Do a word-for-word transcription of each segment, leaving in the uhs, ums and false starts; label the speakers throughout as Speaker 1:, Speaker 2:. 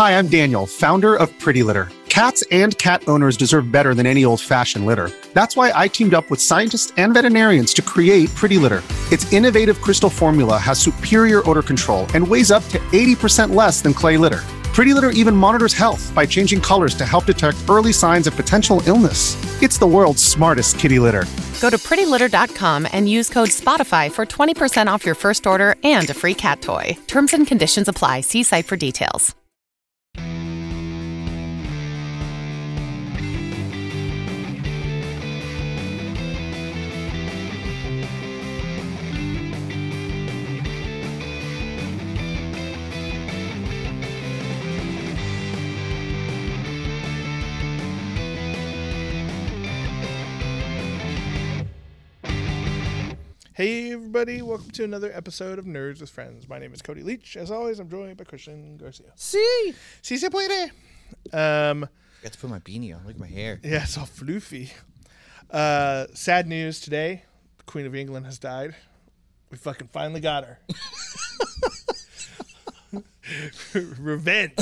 Speaker 1: Hi, I'm Daniel, founder of Pretty Litter. Cats and cat owners deserve better than any old-fashioned litter. That's why I teamed up with scientists and veterinarians to create Pretty Litter. Its innovative crystal formula has superior odor control and weighs up to eighty percent less than clay litter. Pretty Litter even monitors health by changing colors to help detect early signs of potential illness. It's the world's smartest kitty litter.
Speaker 2: Go to pretty litter dot com and use code SPOTIFY for twenty percent off your first order and a free cat toy. Terms and conditions apply. See site for details.
Speaker 3: Hey everybody, welcome to another episode of Nerds with Friends. My name is Cody Leach. As always, I'm joined by Christian Garcia.
Speaker 4: See,
Speaker 3: Si se puede. Um,
Speaker 4: I got to put my beanie on. Look at my hair.
Speaker 3: yeah, it's all floofy. Uh, sad news today. The Queen of England has died. We fucking finally got her. Revenge.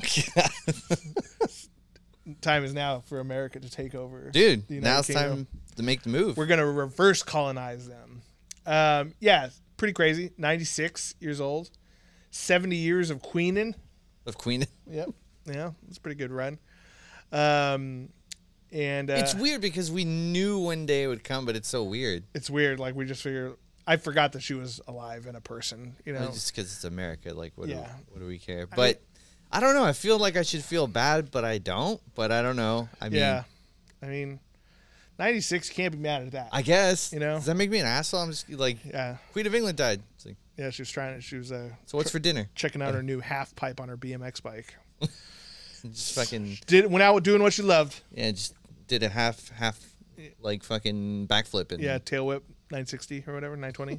Speaker 3: Time is now for America to take over.
Speaker 4: Dude,
Speaker 3: the United
Speaker 4: now it's
Speaker 3: Kingdom.
Speaker 4: time to make the move.
Speaker 3: We're going to reverse colonize them. Um, yeah, pretty crazy. ninety-six years old. seventy years of queening.
Speaker 4: Of Queen.
Speaker 3: Yep. Yeah, it's a pretty good run. Um, and uh,
Speaker 4: It's weird because we knew one day it would come, but it's so weird.
Speaker 3: it's weird. Like, we just figure, I forgot that she was alive and a person, you know?
Speaker 4: Well, just because it's America, like, what,
Speaker 3: Yeah.
Speaker 4: do, what do we care?
Speaker 3: I
Speaker 4: But
Speaker 3: mean-
Speaker 4: I don't know. I feel like I should feel bad, but I don't. But I don't know. I mean,
Speaker 3: yeah. I mean, ninety-six, can't be mad at that.
Speaker 4: I guess.
Speaker 3: You know?
Speaker 4: Does that make me an asshole? I'm just like,
Speaker 3: yeah.
Speaker 4: Queen of England died. It's like,
Speaker 3: Yeah, she was trying to, she was uh,
Speaker 4: so what's for dinner?
Speaker 3: checking out her new half pipe on her B M X bike.
Speaker 4: Just fucking,
Speaker 3: Did Went out doing what she loved.
Speaker 4: yeah, just did a half, half, like, fucking backflip. And
Speaker 3: Yeah, tail whip, nine sixty or whatever, nine twenty.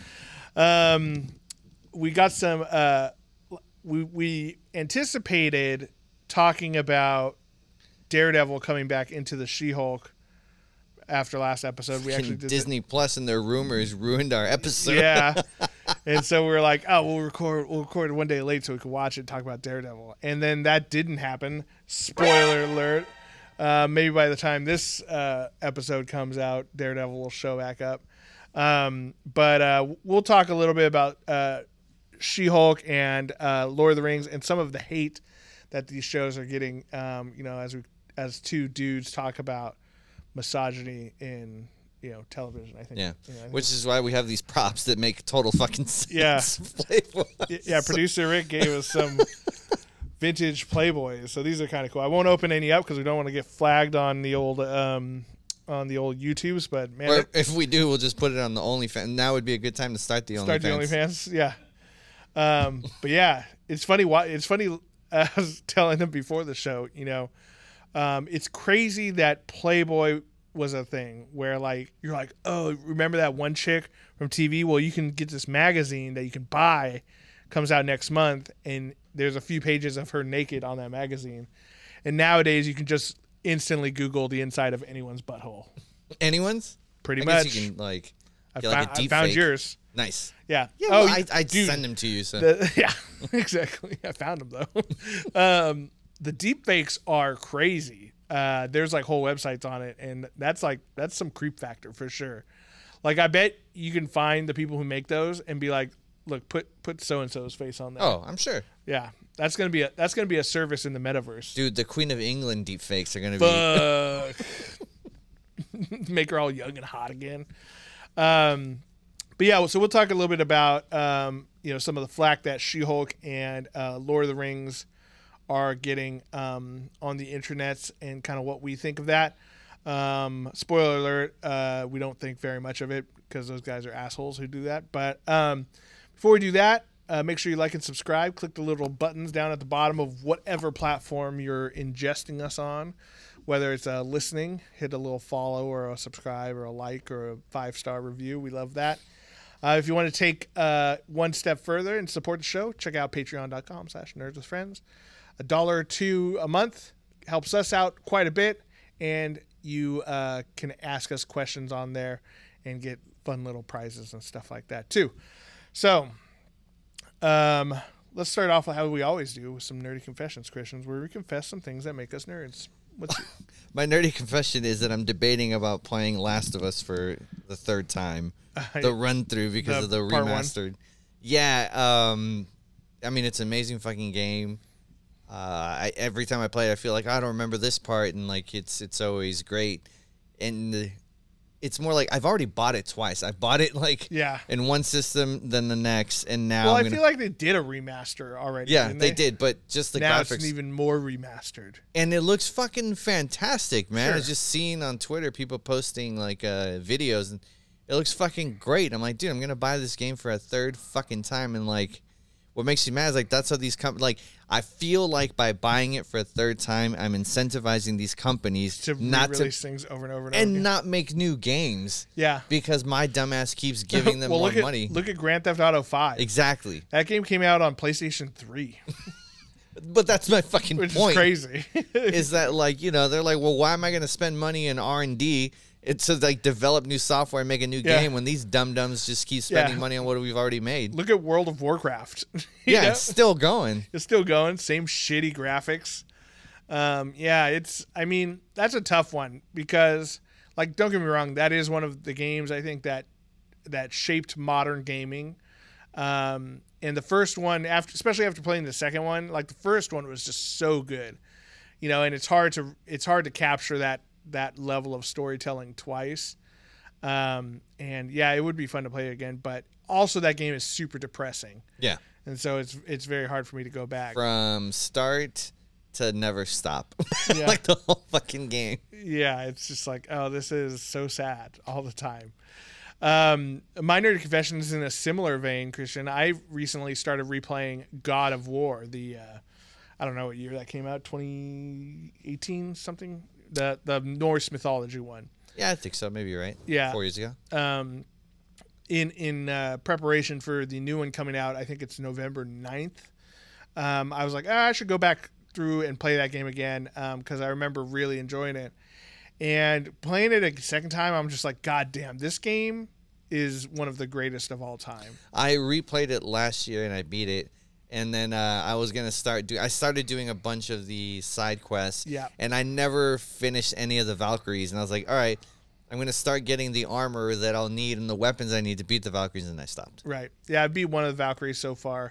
Speaker 3: um, we got some. Uh, we we anticipated talking about Daredevil coming back into the She-Hulk after last episode. We actually did
Speaker 4: Disney Plus and their rumors ruined our
Speaker 3: The,
Speaker 4: episode.
Speaker 3: yeah, and so we were like, oh, we'll record. We'll record it one day late so we can watch it and talk about Daredevil. And then that didn't happen. Spoiler alert. Uh, maybe by the time this uh, episode comes out, Daredevil will show back up. Um, but uh, we'll talk a little bit about uh, She-Hulk and uh, Lord of the Rings and some of the hate that these shows are getting. Um, you know, as we as two dudes talk about misogyny in you know television. I think.
Speaker 4: Yeah,
Speaker 3: you know, I think
Speaker 4: which is why we have these props that make total fucking sense.
Speaker 3: Yeah.
Speaker 4: Playboy.
Speaker 3: yeah. Producer Rick gave us some vintage Playboys, so these are kind of cool. I won't open any up because we don't want to get flagged on the old um on the old YouTubes. But man,
Speaker 4: Or if we do, we'll just put it on the OnlyFans. Now would be a good time to start the
Speaker 3: start
Speaker 4: OnlyFans.
Speaker 3: the OnlyFans. Yeah. Um, but yeah, it's funny. Why it's funny. I was telling them before the show. You know, um, it's crazy that Playboy was a thing where like you're like, oh, remember that one chick from T V? Well, you can get this magazine that you can buy, comes out next month, and there's a few pages of her naked on that magazine. And nowadays, you can just instantly Google the inside of anyone's butthole.
Speaker 4: Anyone's?
Speaker 3: Pretty
Speaker 4: I
Speaker 3: much.
Speaker 4: guess you can like
Speaker 3: I,
Speaker 4: get
Speaker 3: found,
Speaker 4: like a
Speaker 3: I
Speaker 4: deep
Speaker 3: found
Speaker 4: fake.
Speaker 3: yours.
Speaker 4: Nice.
Speaker 3: Yeah.
Speaker 4: Yeah.
Speaker 3: oh,
Speaker 4: well, I, I'd
Speaker 3: dude,
Speaker 4: send them to you. So
Speaker 3: The, yeah, exactly. I found them though. um, the deep fakes are crazy. Uh, there's like whole websites on it, and that's like that's some creep factor for sure. Like I bet you can find the people who make those and be like, look, put put so and so's face on there.
Speaker 4: oh, I'm sure,
Speaker 3: Yeah, that's gonna be a that's gonna be a service in the metaverse.
Speaker 4: dude. The Queen of England deep fakes are gonna be.
Speaker 3: Fuck. Make her all young and hot again. Um, but yeah, so we'll talk a little bit about um, you know some of the flack that She-Hulk and uh, Lord of the Rings are getting um, on the internets and kind of what we think of that. Um, spoiler alert: uh, we don't think very much of it because those guys are assholes who do that. But um, before we do that, uh, make sure you like and subscribe. Click the little buttons down at the bottom of whatever platform you're ingesting us on. Whether it's uh, listening, hit a little follow or a subscribe or a like or a five-star review. We love that. Uh, if you want to take uh, one step further and support the show, check out patreon.com slash nerds with friends. A dollar or two a month helps us out quite a bit, and you uh, can ask us questions on there and get fun little prizes and stuff like that too. So um, let's start off with how we always do with some nerdy confessions, Christians, where we confess some things that make us nerds. What's your...
Speaker 4: My nerdy confession is that I'm debating about playing Last of Us for the third time, the run through because the, of the remastered. Yeah, um, I mean it's an amazing fucking game. Uh, I, every time I play it, I feel like I don't remember this part, and like it's it's always great. And the, it's more like I've already bought it twice. I bought it like
Speaker 3: yeah.
Speaker 4: in one system, then the next, and now.
Speaker 3: Well,
Speaker 4: I'm
Speaker 3: I
Speaker 4: gonna,
Speaker 3: feel like they did a remaster already.
Speaker 4: Yeah,
Speaker 3: didn't
Speaker 4: they?
Speaker 3: they
Speaker 4: did, but just the
Speaker 3: now
Speaker 4: graphics.
Speaker 3: It's even more remastered,
Speaker 4: and it looks fucking fantastic, man.
Speaker 3: Sure.
Speaker 4: I was just seeing on Twitter people posting like uh, videos, and it looks fucking great. I'm like, dude, I'm gonna buy this game for a third fucking time, and like. What makes you mad is like that's how these companies like I feel like by buying it for a third time I'm incentivizing these companies
Speaker 3: to
Speaker 4: not to
Speaker 3: release things over and over and,
Speaker 4: and
Speaker 3: over again.
Speaker 4: not make new games.
Speaker 3: Yeah,
Speaker 4: because my dumbass keeps giving them
Speaker 3: well,
Speaker 4: more
Speaker 3: look at,
Speaker 4: money.
Speaker 3: Look at Grand Theft Auto five.
Speaker 4: Exactly.
Speaker 3: That game came out on PlayStation three.
Speaker 4: But that's my fucking
Speaker 3: Which
Speaker 4: point.
Speaker 3: is crazy.
Speaker 4: Is that like you know they're like, well, why am I going to spend money in R and D? It's to like develop new software and make a new
Speaker 3: Yeah.
Speaker 4: game when these dum dums just keep spending
Speaker 3: Yeah.
Speaker 4: money on what we've already made.
Speaker 3: Look at World of Warcraft. You
Speaker 4: Yeah,
Speaker 3: know?
Speaker 4: it's still going.
Speaker 3: It's still going. Same shitty graphics. Um, yeah, it's. I mean, that's a tough one because, like, don't get me wrong, that is one of the games I think that that shaped modern gaming. Um, and the first one, after, especially after playing the second one, like the first one was just so good, you know. And it's hard to it's hard to capture that that level of storytelling twice. Um, and yeah, it would be fun to play again, but also that game is super depressing.
Speaker 4: Yeah.
Speaker 3: And so it's it's very hard for me to go back.
Speaker 4: From start to never stop.
Speaker 3: Yeah.
Speaker 4: Like the whole fucking game.
Speaker 3: Yeah, it's just like, oh, this is so sad all the time. Um, my nerdy confession is in a similar vein, Christian. I recently started replaying God of War, the uh, I don't know what year that came out, twenty eighteen something, the the Norse mythology one.
Speaker 4: Yeah, I think so. Maybe you're right.
Speaker 3: Yeah.
Speaker 4: Four years ago.
Speaker 3: Um, in in uh, preparation for the new one coming out, I think it's November ninth. Um, I was like, ah, I should go back through and play that game again because um, I remember really enjoying it. And playing it a second time, I'm just like, God damn, this game is one of the greatest of all time.
Speaker 4: I replayed it last year and I beat it. And then uh, I was gonna start do. I started doing a bunch of the side quests.
Speaker 3: Yeah.
Speaker 4: And I never finished any of the Valkyries. And I was like, all right, I'm gonna start getting the armor that I'll need and the weapons I need to beat the Valkyries. And I stopped.
Speaker 3: Right. Yeah, I beat one of the Valkyries so far.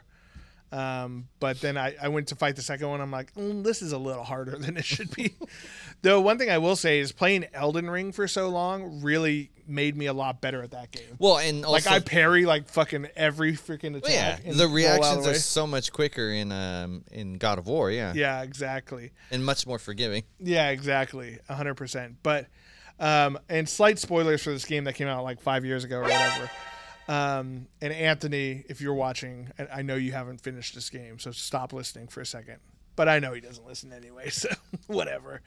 Speaker 3: Um, but then I, I went to fight the second one. I'm like, mm, this is a little harder than it should be. Though one thing I will say is playing Elden Ring for so long really made me a lot better at that game.
Speaker 4: Well, and also,
Speaker 3: like I parry like fucking every freaking attack.
Speaker 4: yeah,
Speaker 3: and
Speaker 4: the
Speaker 3: roll out
Speaker 4: reactions
Speaker 3: of the
Speaker 4: are
Speaker 3: way.
Speaker 4: so much quicker in um in God of War. Yeah.
Speaker 3: Yeah, exactly.
Speaker 4: And much more forgiving.
Speaker 3: Yeah, exactly. A hundred percent. But, um, and slight spoilers for this game that came out like five years ago or whatever. Um, and Anthony, if you're watching, and I know you haven't finished this game, so stop listening for a second. But I know he doesn't listen anyway, so whatever.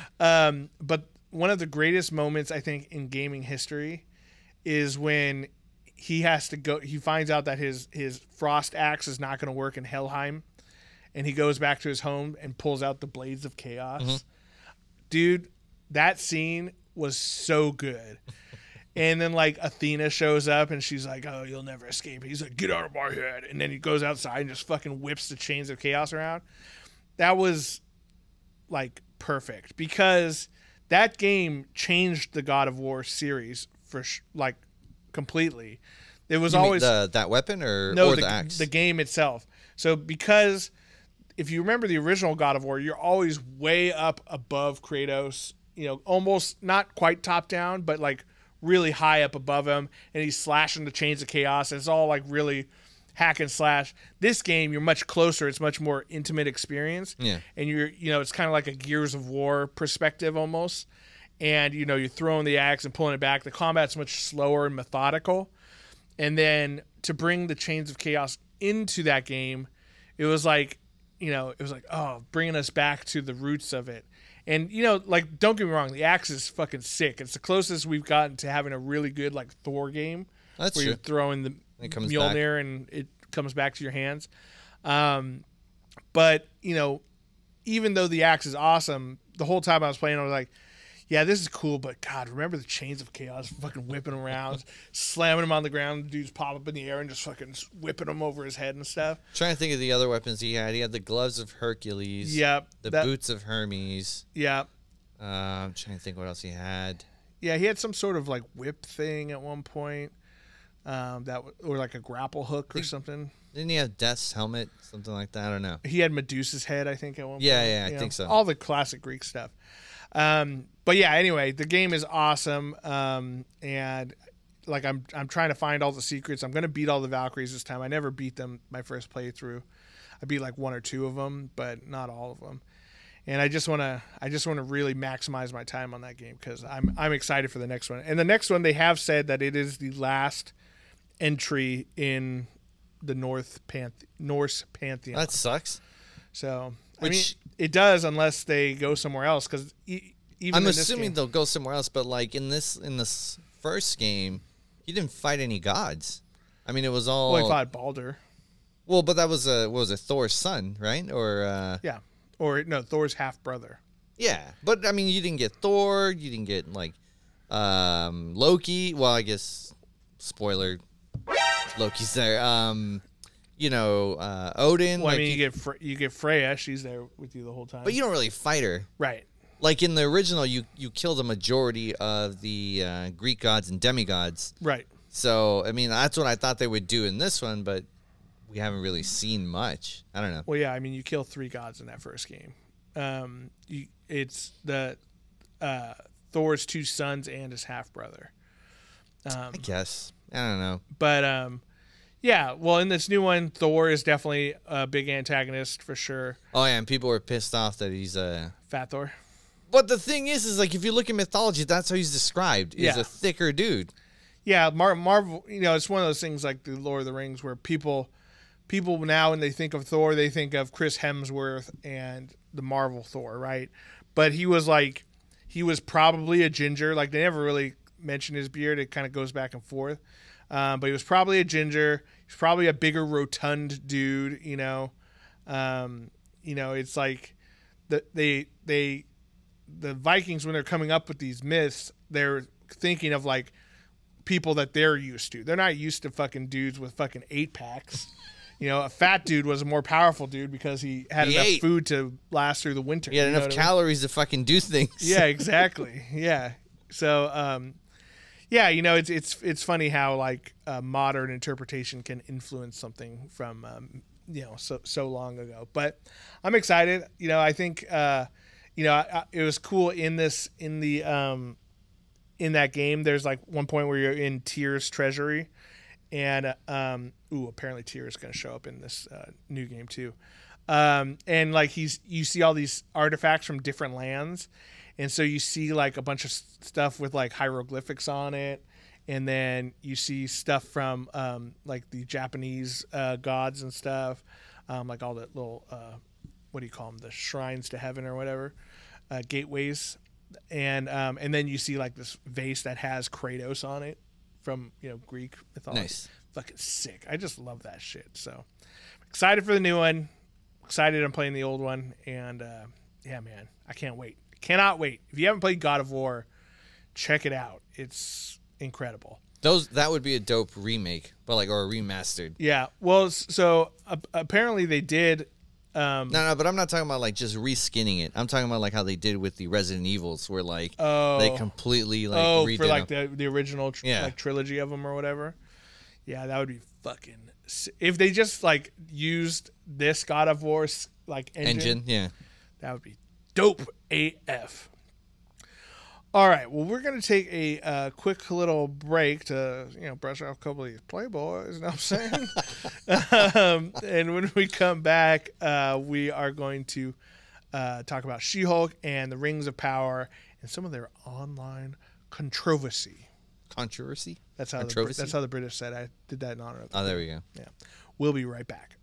Speaker 3: Um, but one of the greatest moments I think in gaming history is when he has to go. He finds out that his his frost axe is not going to work in Helheim, and he goes back to his home and pulls out the Blades of Chaos. Mm-hmm. Dude, that scene was so good. And then, like, Athena shows up, and she's like, oh, you'll never escape. He's like, get out of my head. And then he goes outside and just fucking whips the chains of chaos around. That was, like, perfect. Because that game changed the God of War series, for sh- like, completely. It was
Speaker 4: You
Speaker 3: always...
Speaker 4: mean the, that weapon or,
Speaker 3: no,
Speaker 4: or
Speaker 3: the,
Speaker 4: the axe?
Speaker 3: the game itself. So, because if you remember the original God of War, you're always way up above Kratos. You know, almost not quite top down, but, like, really high up above him, and he's slashing the chains of chaos. It's all like really hack and slash. This game, you're much closer. It's much more intimate experience.
Speaker 4: Yeah.
Speaker 3: And you're, you know, it's kind of like a Gears of War perspective almost. And, you know, you're throwing the axe and pulling it back. The combat's much slower and methodical. And then to bring the chains of chaos into that game, it was like, you know, it was like, oh, bringing us back to the roots of it. And, you know, like, don't get me wrong, the axe is fucking sick. It's the closest we've gotten to having a really good, like, Thor game.
Speaker 4: That's
Speaker 3: where
Speaker 4: true.
Speaker 3: you're throwing the
Speaker 4: It comes
Speaker 3: Mjolnir and it comes back to your hands. Um, but, you know, even though the axe is awesome, the whole time I was playing, I was like, yeah, this is cool, but God, remember the Chains of Chaos fucking whipping him around, slamming him on the ground, dudes pop up in the air and just fucking whipping him over his head and stuff.
Speaker 4: Trying to think of the other weapons he had. He had the gloves of Hercules.
Speaker 3: Yep.
Speaker 4: The
Speaker 3: that,
Speaker 4: boots of Hermes.
Speaker 3: Yep.
Speaker 4: Uh, I'm trying to think what else he had.
Speaker 3: Yeah, he had some sort of like whip thing at one point. Um, that or like a grapple hook or
Speaker 4: Did,
Speaker 3: something.
Speaker 4: Didn't he have Death's helmet? Something like that. I don't know.
Speaker 3: He had Medusa's head, I think, at one
Speaker 4: yeah,
Speaker 3: point.
Speaker 4: Yeah, yeah, I
Speaker 3: know?
Speaker 4: think so.
Speaker 3: All the classic Greek stuff. Um, but yeah, anyway, the game is awesome. Um, and like I'm, I'm trying to find all the secrets. I'm going to beat all the Valkyries this time. I never beat them my first playthrough. I beat like one or two of them, but not all of them. And I just want to, I just want to really maximize my time on that game because I'm, I'm excited for the next one. And the next one, they have said that it is the last entry in the North Panth- Norse pantheon.
Speaker 4: That sucks.
Speaker 3: So
Speaker 4: Which,
Speaker 3: I mean, it does unless they go somewhere else. Because e- even
Speaker 4: I'm
Speaker 3: in
Speaker 4: assuming
Speaker 3: this game,
Speaker 4: they'll go somewhere else. But like in this in this first game, you didn't fight any gods. I mean, it was all.
Speaker 3: well, he fought Baldur.
Speaker 4: Well, but that was a what was it Thor's son, right? Or uh,
Speaker 3: Yeah, or no, Thor's half brother.
Speaker 4: yeah, but I mean, you didn't get Thor. You didn't get like um, Loki. Well, I guess spoiler, Loki's there. Um, you know, uh, Odin.
Speaker 3: Well,
Speaker 4: like
Speaker 3: I mean, you,
Speaker 4: you,
Speaker 3: get Fre- you get Freya. She's there with you the whole time.
Speaker 4: but you don't really fight her.
Speaker 3: right?
Speaker 4: Like in the original, you you kill the majority of the uh, Greek gods and demigods.
Speaker 3: Right.
Speaker 4: So I mean, that's what I thought they would do in this one, but we haven't really seen much. I don't know.
Speaker 3: Well, yeah. I mean, you kill three gods in that first game. Um, you, it's the uh, Thor's two sons and his half brother. Um,
Speaker 4: I guess I don't know.
Speaker 3: But um, yeah. Well, in this new one, Thor is definitely a big antagonist for sure.
Speaker 4: Oh yeah, and people were pissed off that he's a.
Speaker 3: Fat Thor.
Speaker 4: But the thing is, is like if you look at mythology, that's how he's described. He's
Speaker 3: Yeah.
Speaker 4: a thicker dude.
Speaker 3: Yeah, Mar- Marvel. You know, it's one of those things like the Lord of the Rings, where people, people now when they think of Thor, they think of Chris Hemsworth and the Marvel Thor, right? But he was like, he was probably a ginger. Like they never really mentioned his beard. It kind of goes back and forth. Um, but he was probably a ginger. He's probably a bigger, rotund dude. You know, um, you know, it's like the they they the Vikings when they're coming up with these myths, they're thinking of like people that they're used to. They're not used to fucking dudes with fucking eight packs. You know, a fat dude was a more powerful dude because he had
Speaker 4: He
Speaker 3: enough
Speaker 4: ate.
Speaker 3: food to last through the winter.
Speaker 4: He had
Speaker 3: you know
Speaker 4: enough
Speaker 3: what I mean?
Speaker 4: calories to fucking do things.
Speaker 3: Yeah, exactly. Yeah. So, um, yeah, you know, it's it's it's funny how like uh, modern interpretation can influence something from um, you know so so long ago. But I'm excited. You know, I think uh, you know I, I, it was cool in this in the um, in that game. There's like one point where you're in Tyr's treasury, and uh, um, ooh, apparently Tyr is going to show up in this uh, new game too. Um, and like he's you see all these artifacts from different lands. And so you see like a bunch of stuff with like hieroglyphics on it. And then you see stuff from um, like the Japanese uh, gods and stuff, um, like all the little, uh, what do you call them? The shrines to heaven or whatever, uh, gateways. And um, and then you see like this vase that has Kratos on it from, you know, Greek mythology.
Speaker 4: Nice.
Speaker 3: Fucking sick. I just love that shit. So excited for the new one. Excited I'm playing the old one. And uh, yeah, man, I can't wait. Cannot wait. If you haven't played God of War, check it out. It's incredible.
Speaker 4: Those that would be a dope remake, but like or a remastered.
Speaker 3: Yeah. Well, so uh, apparently they did. Um,
Speaker 4: No, no, but I'm not talking about like just reskinning it. I'm talking about like how they did with the Resident Evils, where like
Speaker 3: Oh.
Speaker 4: they completely like
Speaker 3: oh,
Speaker 4: redid
Speaker 3: for like
Speaker 4: them.
Speaker 3: the the original tr-
Speaker 4: Yeah.
Speaker 3: like trilogy of them or whatever. Yeah, that would be fucking. si- If they just like used this God of War like engine,
Speaker 4: engine. Yeah.
Speaker 3: that would be dope A F. All right, well, we're going to take a uh, quick little break to, you know, brush off a couple of these Playboys, you know what I'm saying? um, and when we come back, uh, we are going to uh, talk about She-Hulk and the Rings of Power and some of their online controversy.
Speaker 4: Controversy?
Speaker 3: That's how, the,
Speaker 4: Controversy?
Speaker 3: that's how the British said. I did that in honor of them.
Speaker 4: Oh, there we go.
Speaker 3: Yeah. We'll be right back.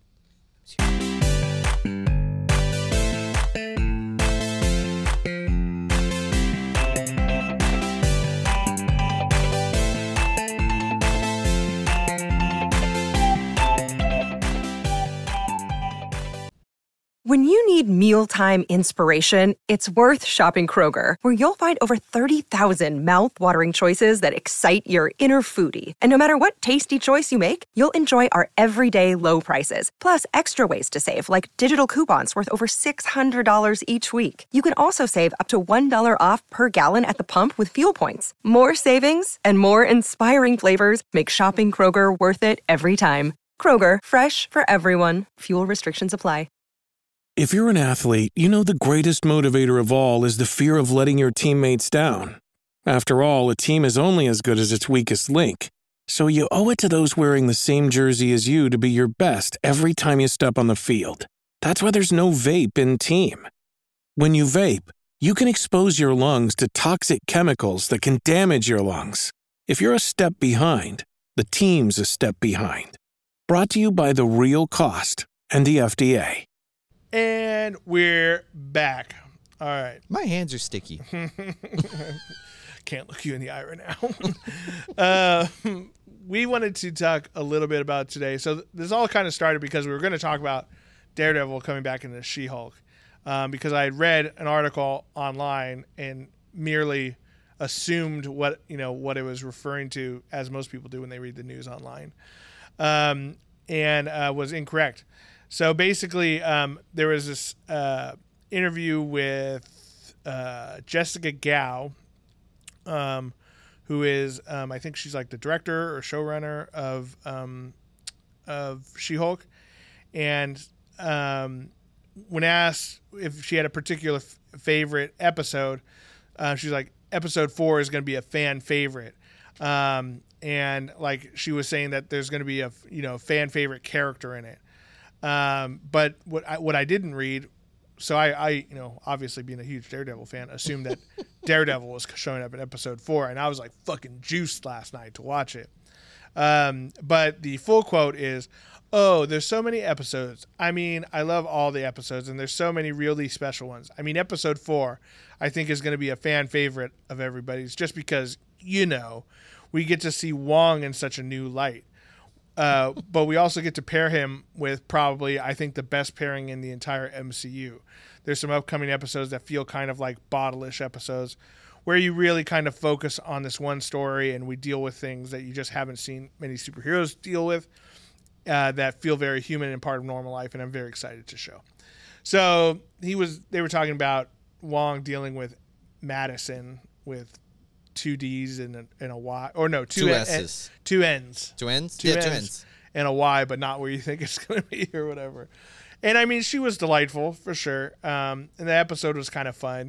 Speaker 5: When you need mealtime inspiration, it's worth shopping Kroger, where you'll find over thirty thousand mouth-watering choices that excite your inner foodie. And no matter what tasty choice you make, you'll enjoy our everyday low prices, plus extra ways to save, like digital coupons worth over six hundred dollars each week. You can also save up to one dollar off per gallon at the pump with fuel points. More savings and more inspiring flavors make shopping Kroger worth it every time. Kroger, fresh for everyone. Fuel restrictions apply.
Speaker 6: If you're an athlete, you know the greatest motivator of all is the fear of letting your teammates down. After all, a team is only as good as its weakest link. So you owe it to those wearing the same jersey as you to be your best every time you step on the field. That's why there's no vape in team. When you vape, you can expose your lungs to toxic chemicals that can damage your lungs. If you're a step behind, the team's a step behind. Brought to you by The Real Cost and the F D A.
Speaker 3: And we're back. All right.
Speaker 4: My hands are sticky.
Speaker 3: Can't look you in the eye right now. uh, we wanted to talk a little bit about today. So this all kind of started because we were going to talk about Daredevil coming back into She-Hulk. Um, because I had read an article online and merely assumed what, you know, what it was referring to, as most people do when they read the news online, um, and uh, was incorrect. So basically, um, there was this uh, interview with uh, Jessica Gao, um, who is, um, I think she's like the director or showrunner of um, of She-Hulk, and um, when asked if she had a particular f- favorite episode, uh, she's like, episode four is going to be a fan favorite, um, and like she was saying that there's going to be a you know fan favorite character in it. Um, but what I, what I didn't read, so I, I, you know, obviously being a huge Daredevil fan, assumed that Daredevil was showing up in episode four, and I was like fucking juiced last night to watch it. Um, but the full quote is, "Oh, there's so many episodes. I mean, I love all the episodes, and there's so many really special ones. I mean, episode four, I think is going to be a fan favorite of everybody's, just because, you know, we get to see Wong in such a new light. Uh, but we also get to pair him with probably, I think, the best pairing in the entire M C U. There's some upcoming episodes that feel kind of like bottle-ish episodes where you really kind of focus on this one story and we deal with things that you just haven't seen many superheroes deal with, uh, that feel very human and part of normal life, and I'm very excited to show." So he was. They were talking about Wong dealing with Madison with two D's and a, and a Y, or no, two,
Speaker 4: two
Speaker 3: en-
Speaker 4: S's,
Speaker 3: en- two N's,
Speaker 4: two N's,
Speaker 3: two
Speaker 4: yeah,
Speaker 3: N's,
Speaker 4: two N's,
Speaker 3: and a Y, but not where you think it's going to be or whatever. And I mean, she was delightful for sure. Um, and the episode was kind of fun,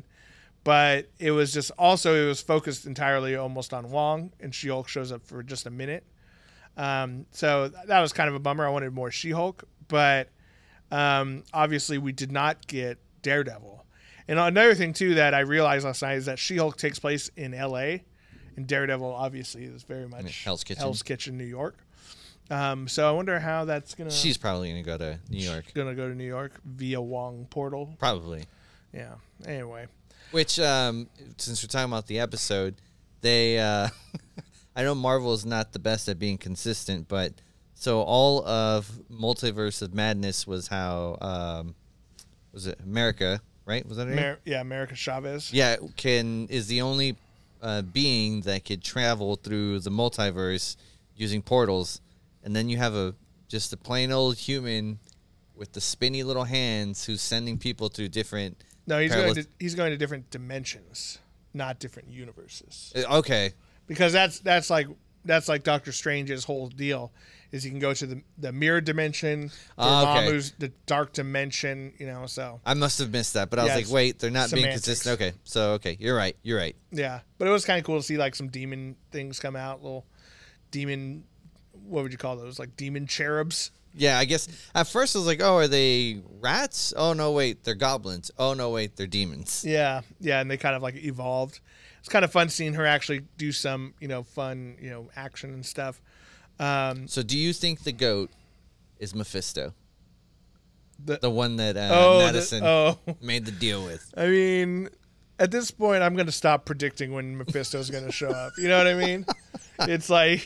Speaker 3: but it was just also it was focused entirely almost on Wong, and She-Hulk shows up for just a minute. Um, so that was kind of a bummer. I wanted more She-Hulk, but um, obviously we did not get Daredevil. And another thing, too, that I realized last night is that She-Hulk takes place in L A, and Daredevil, obviously, is very much I mean,
Speaker 4: Hell's Kitchen,
Speaker 3: Hell's Kitchen, New York. Um, so I wonder how that's going to...
Speaker 4: She's probably going to go to New York.
Speaker 3: Going to go to New York via Wong Portal.
Speaker 4: Probably.
Speaker 3: Yeah. Anyway.
Speaker 4: Which, um, since we're talking about the episode, they... Uh, I know Marvel is not the best at being consistent, but... So all of Multiverse of Madness was how... Um, was it America... Right? Was that her name?
Speaker 3: Mer- yeah, America Chavez.
Speaker 4: Yeah, can is the only uh, being that could travel through the multiverse using portals, and then you have a just a plain old human with the spinny little hands who's sending people through different.
Speaker 3: No, he's
Speaker 4: parallel-
Speaker 3: going to he's going to different dimensions, not different universes.
Speaker 4: Uh, Okay,
Speaker 3: Because that's that's like that's like Doctor Strange's whole deal. Is he can go to the, the mirror dimension,
Speaker 4: Ah, okay.
Speaker 3: Dormammu's the dark dimension, you know, so.
Speaker 4: I must have missed that, but I
Speaker 3: Yeah,
Speaker 4: was
Speaker 3: it's
Speaker 4: like, wait, they're not being
Speaker 3: semantics.
Speaker 4: consistent. Okay, so okay, you're right, you're right.
Speaker 3: Yeah, but it was kind of cool to see like some demon things come out, little demon, what would you call those, like demon cherubs?
Speaker 4: Yeah, I guess at first I was like, oh, are they rats? Oh no, wait, they're goblins. Oh no, wait, they're demons.
Speaker 3: Yeah, yeah, and they kind of like evolved. It's kind of fun seeing her actually do some, you know, fun, you know, action and stuff. Um,
Speaker 4: So do you think the goat is Mephisto?
Speaker 3: the,
Speaker 4: The one that uh,
Speaker 3: oh, the-
Speaker 4: Madison
Speaker 3: oh,
Speaker 4: made the deal with.
Speaker 3: I mean, at this point, I'm going to stop predicting when Mephisto's going to show up. You know what I mean? It's like,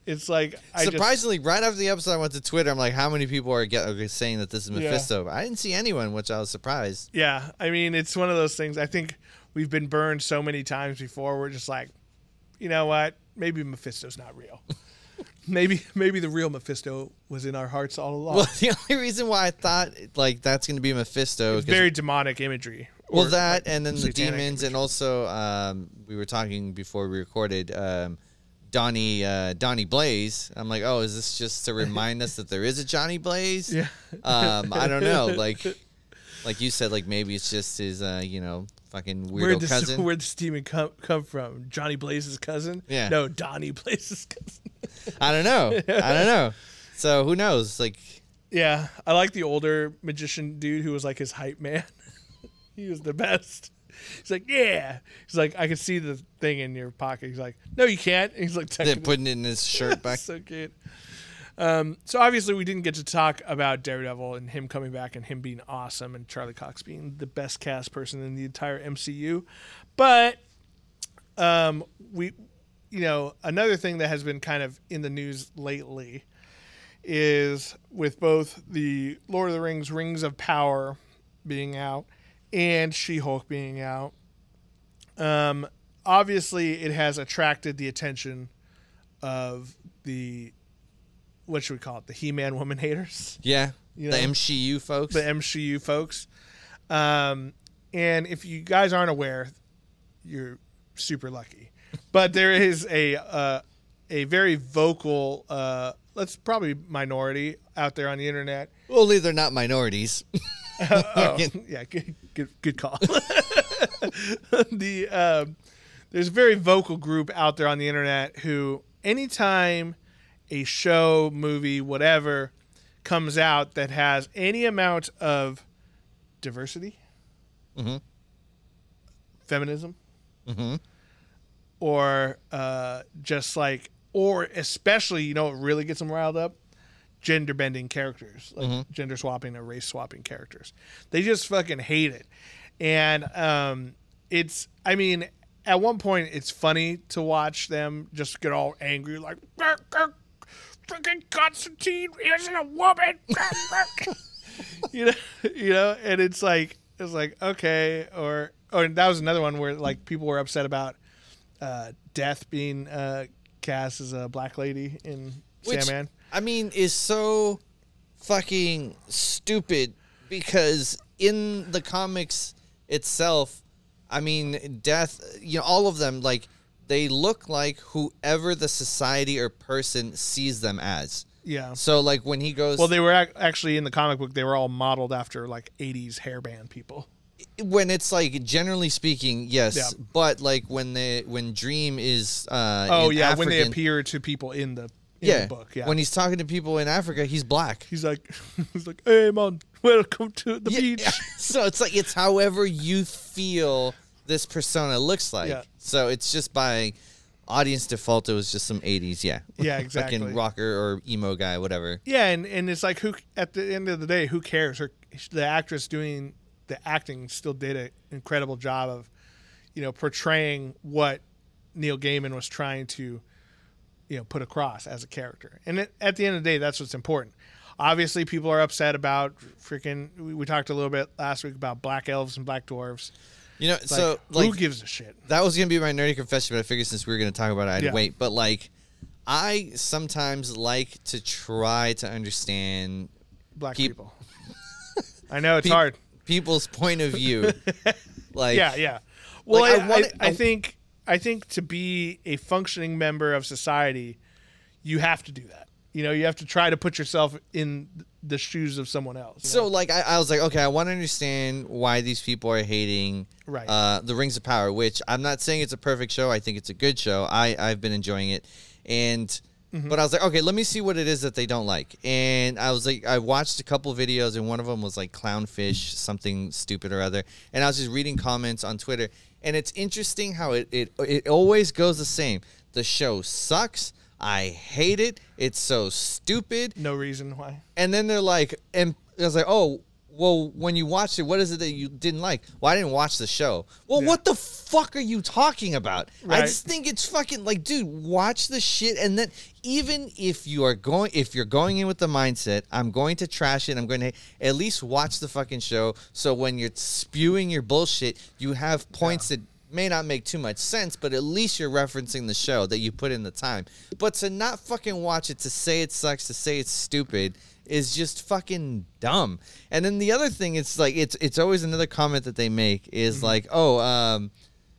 Speaker 3: It's like I
Speaker 4: surprisingly,
Speaker 3: just,
Speaker 4: right after the episode, I went to Twitter. I'm like, how many people are, get, are saying that this is Mephisto? Yeah. I didn't see anyone, which I was surprised.
Speaker 3: Yeah, I mean, it's one of those things. I think we've been burned so many times before. We're just like, you know what? Maybe Mephisto's not real. maybe maybe the real Mephisto was in our hearts all along.
Speaker 4: Well, the only reason why I thought like that's going to be Mephisto
Speaker 3: is very demonic imagery.
Speaker 4: Well, that like, and then the demons, imagery. And also um, we were talking before we recorded. Um, Donnie, uh, Donnie Blaze. I'm like, oh, is this just to remind us that there is a Johnny Blaze?
Speaker 3: Yeah.
Speaker 4: Um, I don't know. Like, like you said, like maybe it's just his, uh, you know, fucking weirdo
Speaker 3: where'd this,
Speaker 4: cousin.
Speaker 3: Where'd this demon come come from? Johnny Blaze's cousin?
Speaker 4: Yeah.
Speaker 3: No, Donnie Blaze's cousin.
Speaker 4: I don't know. I don't know. So who knows? Like,
Speaker 3: yeah, I like the older magician dude who was like his hype man. He was the best. He's like, yeah. He's like, I can see the thing in your pocket. He's like, no, you can't. And he's like,
Speaker 4: they're putting it in his shirt back.
Speaker 3: So cute. Um, so obviously we didn't get to talk about Daredevil and him coming back and him being awesome and Charlie Cox being the best cast person in the entire M C U. But um, we, you know, another thing that has been kind of in the news lately is with both the Lord of the Rings, Rings of Power being out and She-Hulk being out. Um, obviously, it has attracted the attention of the, what should we call it, the He-Man woman haters.
Speaker 4: Yeah,
Speaker 3: you
Speaker 4: the
Speaker 3: know,
Speaker 4: M C U folks.
Speaker 3: The M C U folks. Um, and if you guys aren't aware, you're super lucky. But there is a uh, a very vocal, uh, let's probably minority out there on the internet.
Speaker 4: Well, they're not minorities.
Speaker 3: Uh, oh, yeah, good, good, good call. the um, there's a very vocal group out there on the internet who, anytime a show, movie, whatever, comes out that has any amount of diversity,
Speaker 4: mm-hmm.
Speaker 3: feminism,
Speaker 4: mm-hmm.
Speaker 3: or uh, just like, or especially, you know, what really gets them riled up? Gender bending characters, like
Speaker 4: mm-hmm.
Speaker 3: gender swapping or race swapping characters. They just fucking hate it. And um, it's, I mean, at one point it's funny to watch them just get all angry, like, freaking Constantine isn't a woman. you know, you know, and it's like, it's like, okay. Or, or that was another one where like people were upset about uh, Death being uh, cast as a black lady in
Speaker 4: Which,
Speaker 3: Sandman.
Speaker 4: I mean, is so fucking stupid because in the comics itself, I mean, Death, you know, all of them, like, they look like whoever the society or person sees them as.
Speaker 3: Yeah.
Speaker 4: So, like, when he goes...
Speaker 3: Well, they were ac- actually, in the comic book, they were all modeled after, like, eighties hairband people.
Speaker 4: When it's, like, generally speaking, yes.
Speaker 3: Yeah.
Speaker 4: But, like, when they, when Dream is uh,
Speaker 3: Oh,
Speaker 4: in
Speaker 3: yeah,
Speaker 4: African,
Speaker 3: when they appear to people in the... In
Speaker 4: yeah,
Speaker 3: the book, yeah.
Speaker 4: When he's talking to people in Africa, he's black.
Speaker 3: He's like, he's like, hey man, welcome to the
Speaker 4: yeah,
Speaker 3: beach.
Speaker 4: Yeah. So it's like it's however you feel this persona looks like.
Speaker 3: Yeah.
Speaker 4: So it's just by audience default, it was just some eighties, yeah,
Speaker 3: Yeah, exactly.
Speaker 4: Fucking rocker or emo guy, whatever.
Speaker 3: Yeah, and, and it's like, who at the end of the day, who cares? Her, the actress doing the acting still did an incredible job of, you know, portraying what Neil Gaiman was trying to, you know, put across as a character. And it, at the end of the day, that's what's important. Obviously, people are upset about freaking. We, we talked a little bit last week about black elves and black dwarves.
Speaker 4: You know,
Speaker 3: It's
Speaker 4: so
Speaker 3: like,
Speaker 4: like
Speaker 3: who gives a shit?
Speaker 4: that was gonna be my nerdy confession, but I figured since we were gonna talk about it, I'd
Speaker 3: Yeah.
Speaker 4: wait. But like, I sometimes like to try to understand
Speaker 3: Black
Speaker 4: peop-
Speaker 3: people. I know it's
Speaker 4: pe-
Speaker 3: hard.
Speaker 4: people's point of view. Like,
Speaker 3: Yeah, yeah. Well,
Speaker 4: like,
Speaker 3: I,
Speaker 4: I wanna-
Speaker 3: I, I
Speaker 4: I-
Speaker 3: think I think to be a functioning member of society, you have to do that. You know, you have to try to put yourself in the shoes of someone else. you
Speaker 4: So,
Speaker 3: know?
Speaker 4: like, I, I was like, okay, I want to understand why these people are hating
Speaker 3: Right.
Speaker 4: uh, the Rings of Power, which I'm not saying it's a perfect show. I think it's a good show. I, I've been enjoying it. And,
Speaker 3: Mm-hmm.
Speaker 4: but I was like, okay, let me see what it is that they don't like. And I was like, I watched a couple videos, and one of them was like clownfish, something stupid or other. And I was just reading comments on Twitter. And it's interesting how it, it, it always goes the same. The show sucks. I hate it. It's so stupid.
Speaker 3: no reason why.
Speaker 4: And then they're like, and I was like, oh, well, when you watched it, what is it that you didn't like? Well, I didn't watch the show. Well,
Speaker 3: Yeah.
Speaker 4: what the fuck are you talking about?
Speaker 3: Right.
Speaker 4: I just think it's fucking like, dude, watch the shit, and then even if you are going, if you're going in with the mindset, I'm going to trash it, I'm going to at least watch the fucking show. So when you're spewing your bullshit, you have points yeah. that may not make too much sense, but at least you're referencing the show that you put in the time. But to not fucking watch it, to say it sucks, to say it's stupid, is just fucking dumb. And then the other thing, it's like it's it's always another comment that they make is mm-hmm. like, oh, um,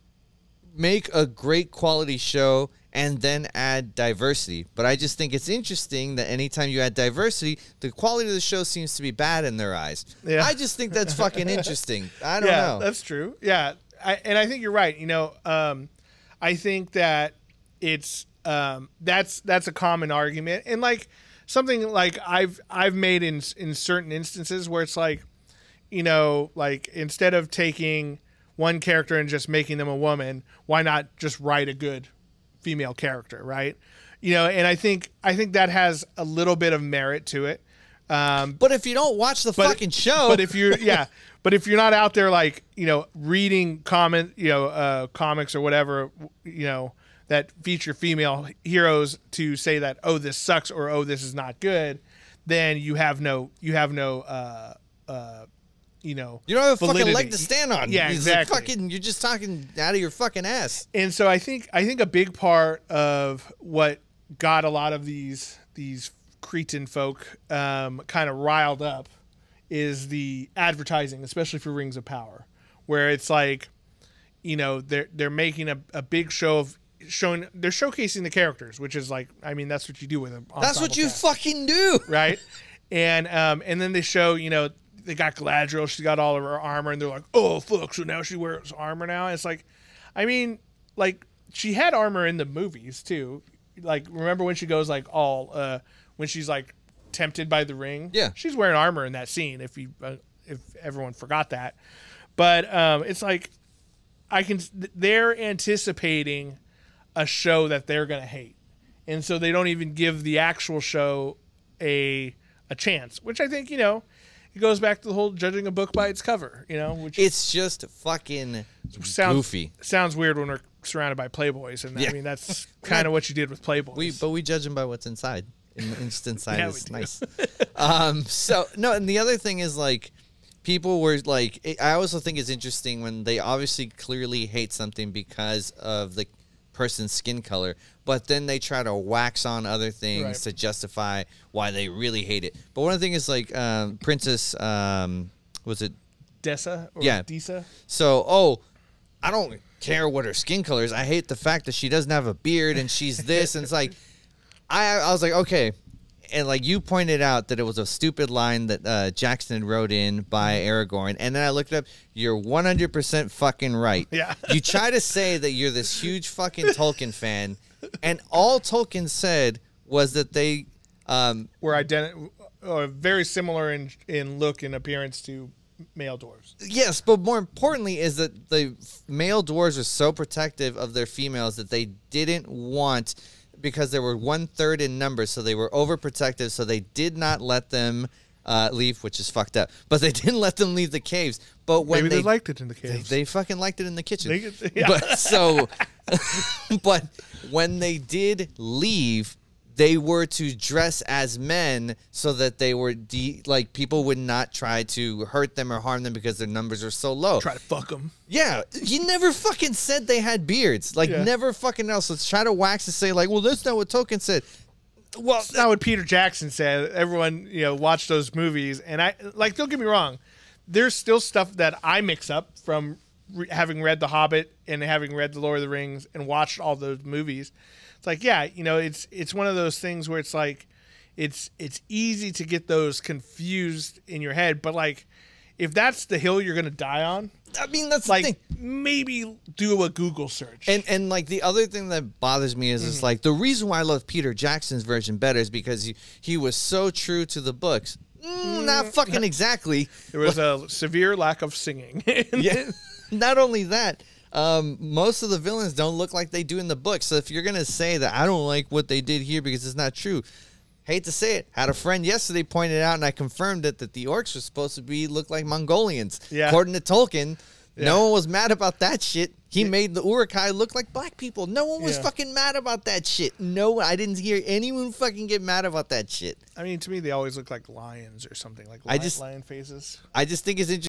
Speaker 4: make a great quality show and then add diversity. But I just think it's interesting that anytime you add diversity, the quality of the show seems to be bad in their eyes. Yeah. I just think that's fucking interesting. I don't
Speaker 3: yeah,
Speaker 4: know.
Speaker 3: That's true. Yeah, I, and I think you're right. You know, um, I think that it's um, that's that's a common argument, and like. Something like I've I've made in in certain instances where it's like, you know, like instead of taking one character and just making them a woman, why not just write a good female character, right? You know, and I think I think that has a little bit of merit to it. Um,
Speaker 4: but if you don't watch the
Speaker 3: but,
Speaker 4: fucking show,
Speaker 3: but if you're yeah, but if you're not out there like you know reading comment you know uh, comics or whatever you know. that feature female heroes to say that, oh, this sucks or, oh, this is not good, then you have no, you have no, uh, uh, you know,
Speaker 4: you don't have a
Speaker 3: validity.
Speaker 4: fucking leg to stand on.
Speaker 3: Yeah,
Speaker 4: He's
Speaker 3: exactly.
Speaker 4: Like fucking, you're just talking out of your fucking ass.
Speaker 3: And so I think, I think a big part of what got a lot of these, these cretin folk, um, kind of riled up is the advertising, especially for Rings of Power, where it's like, you know, they're, they're making a, a big show of, showing they're showcasing the characters, which is like, I mean, that's what you do with them.
Speaker 4: That's what you cast. fucking do,
Speaker 3: right? And um, and then they show, you know, they got Galadriel, she's got all of her armor, and they're like, oh fuck, so now she wears armor now. And it's like, I mean, like she had armor in the movies too. Like, remember when she goes like all uh, when she's like tempted by the ring?
Speaker 4: Yeah,
Speaker 3: she's wearing armor in that scene. If you uh, if everyone forgot that, but um, it's like I can they're anticipating a show that they're going to hate. And so they don't even give the actual show a a chance, which I think, you know, it goes back to the whole judging a book by its cover, you know, which
Speaker 4: it's just fucking
Speaker 3: sounds,
Speaker 4: goofy.
Speaker 3: Sounds weird when we're surrounded by Playboys. And yeah. I mean, that's kind of what you did with Playboys.
Speaker 4: We, but we judge them by what's inside. And just inside yeah, is nice. um, so, no, and the other thing is like, people were like, I also think it's interesting when they obviously clearly hate something because of the person's skin color, but then they try to wax on other things right. to justify why they really hate it. But one of the things is like um, Princess, um, was it
Speaker 3: Dessa? Or
Speaker 4: yeah,
Speaker 3: Disa.
Speaker 4: So, oh, I don't care what her skin color is. I hate the fact that she doesn't have a beard and she's this, and it's like, I, I was like, okay. And like you pointed out that it was a stupid line that uh, Jackson wrote in by Aragorn, and then I looked it up. You're one hundred percent fucking right.
Speaker 3: Yeah.
Speaker 4: You try to say that you're this huge fucking Tolkien fan, and all Tolkien said was that they um,
Speaker 3: were identi- or very similar in in look and appearance to male dwarves.
Speaker 4: Yes, but more importantly is that the male dwarves are so protective of their females that they didn't want. Because they were one third in numbers, so they were overprotective, so they did not let them uh, leave, which is fucked up. But they didn't let them leave the caves. But when
Speaker 3: Maybe
Speaker 4: they,
Speaker 3: they liked it in the caves.
Speaker 4: They, they fucking liked it in the kitchen.
Speaker 3: They, yeah.
Speaker 4: But so, but when they did leave, they were to dress as men so that they were de- like people would not try to hurt them or harm them because their numbers are so low.
Speaker 3: Try to fuck them.
Speaker 4: Yeah, he never fucking said they had beards. Like yeah. never fucking else. Let's try to wax and say like, well, that's not what Tolkien said.
Speaker 3: Well, that's not what Peter Jackson said. Everyone, you know, watched those movies, and I like. Don't get me wrong. There's still stuff that I mix up from re- having read The Hobbit and having read The Lord of the Rings and watched all those movies. It's like, yeah, you know, it's it's one of those things where it's like, it's it's easy to get those confused in your head, but like, if that's the hill you're gonna die on,
Speaker 4: I mean, that's
Speaker 3: like
Speaker 4: the thing.
Speaker 3: Maybe do a Google search.
Speaker 4: And and like the other thing that bothers me is mm-hmm. it's like the reason why I love Peter Jackson's version better is because he, he was so true to the books. Mm, not fucking exactly.
Speaker 3: There was a severe lack of singing.
Speaker 4: Yeah. Not only that. Um, most of the villains don't look like they do in the book. So if you're going to say that I don't like what they did here because it's not true, hate to say it, had a friend yesterday pointed out, and I confirmed it, that the orcs were supposed to be look like Mongolians.
Speaker 3: Yeah.
Speaker 4: According to Tolkien,
Speaker 3: yeah.
Speaker 4: no one was mad about that shit. He yeah. made the Uruk-hai look like black people. No one was
Speaker 3: yeah.
Speaker 4: fucking mad about that shit. No, I didn't hear anyone fucking get mad about that shit.
Speaker 3: I mean, to me, they always look like lions or something, like
Speaker 4: I
Speaker 3: lion,
Speaker 4: just,
Speaker 3: lion faces.
Speaker 4: I just think it's interesting.